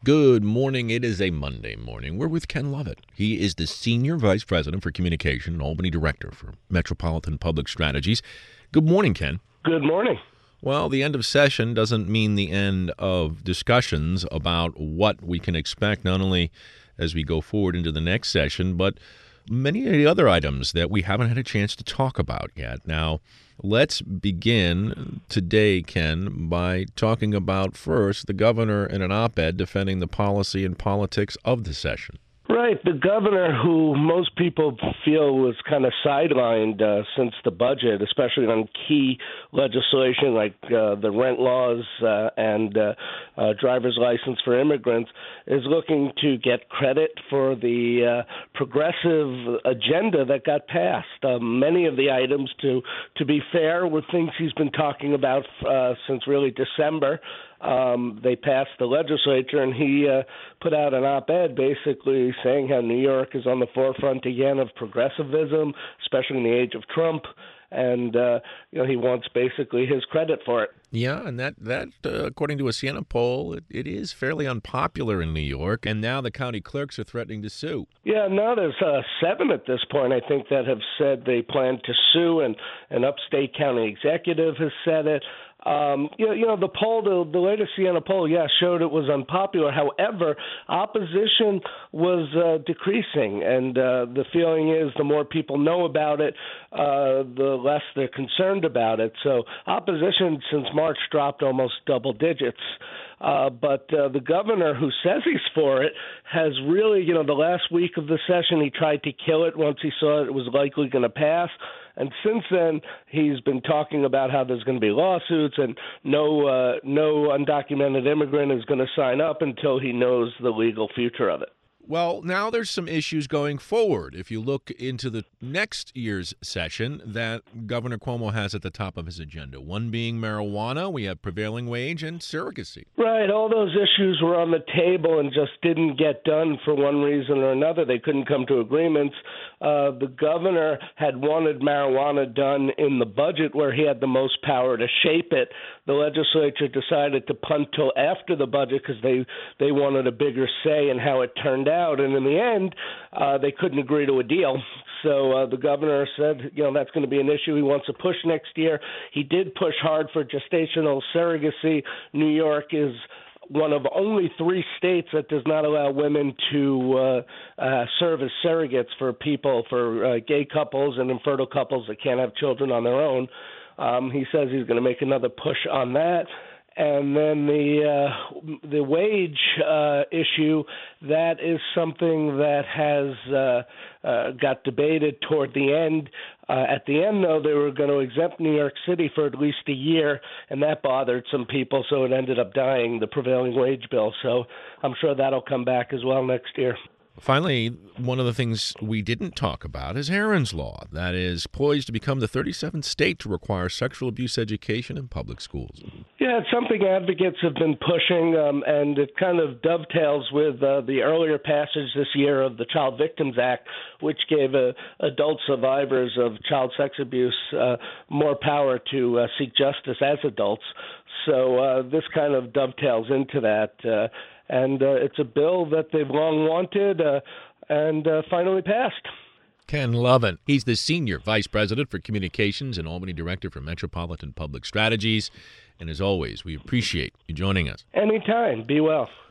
Good morning. It is a Monday morning. We're with Ken Lovett. He is the Senior Vice President for Communication and Albany Director for Metropolitan Public Strategies. Good morning, Ken. Good morning. Well, the end of session doesn't mean the end of discussions about what we can expect, not only as we go forward into the next session, but many of the other items that we haven't had a chance to talk about yet. Now, let's begin today, Ken, by talking about first the governor in an op-ed defending the policy and politics of the session. Right. The governor, who most people feel was kind of sidelined since the budget, especially on key legislation like the rent laws and driver's license for immigrants, is looking to get credit for the progressive agenda that got passed. Many of the items, to be fair, were things he's been talking about since really December. They passed the legislature, and he put out an op-ed basically saying how New York is on the forefront again of progressivism, especially in the age of Trump, and he wants basically his credit for it. Yeah, and that according to a Siena poll, it is fairly unpopular in New York, and now the county clerks are threatening to sue. Yeah, no, there's 7 at this point, I think, that have said they plan to sue, and an upstate county executive has said it. The poll, the latest Siena poll, showed it was unpopular. However, opposition was decreasing, and the feeling is the more people know about it, the less they're concerned about it. So opposition since March dropped almost double digits. But the governor, who says he's for it, has really, the last week of the session, he tried to kill it once he saw it was likely going to pass. And since then, he's been talking about how there's going to be lawsuits and no undocumented immigrant is going to sign up until he knows the legal future of it. Well, now there's some issues going forward. If you look into the next year's session that Governor Cuomo has at the top of his agenda, one being marijuana, we have prevailing wage, and surrogacy. Right. All those issues were on the table and just didn't get done for one reason or another. They couldn't come to agreements. The governor had wanted marijuana done in the budget where he had the most power to shape it. The legislature decided to punt till after the budget because they wanted a bigger say in how it turned out. And in the end, they couldn't agree to a deal. So the governor said, that's going to be an issue he wants to push next year. He did push hard for gestational surrogacy. New York is one of only 3 states that does not allow women to serve as surrogates for people, for gay couples and infertile couples that can't have children on their own. He says he's going to make another push on that. And then the wage issue, that is something that has got debated toward the end. At the end, though, they were going to exempt New York City for at least a year, and that bothered some people, so it ended up dying, the prevailing wage bill. So I'm sure that'll come back as well next year. Finally, one of the things we didn't talk about is Herron's Law, that is poised to become the 37th state to require sexual abuse education in public schools. Yeah, it's something advocates have been pushing, and it kind of dovetails with the earlier passage this year of the Child Victims Act, which gave adult survivors of child sex abuse more power to seek justice as adults. So this kind of dovetails into that. And it's a bill that they've long wanted and finally passed. Ken Lovett. He's the Senior Vice President for Communications and Albany Director for Metropolitan Public Strategies. And as always, we appreciate you joining us. Anytime. Be well.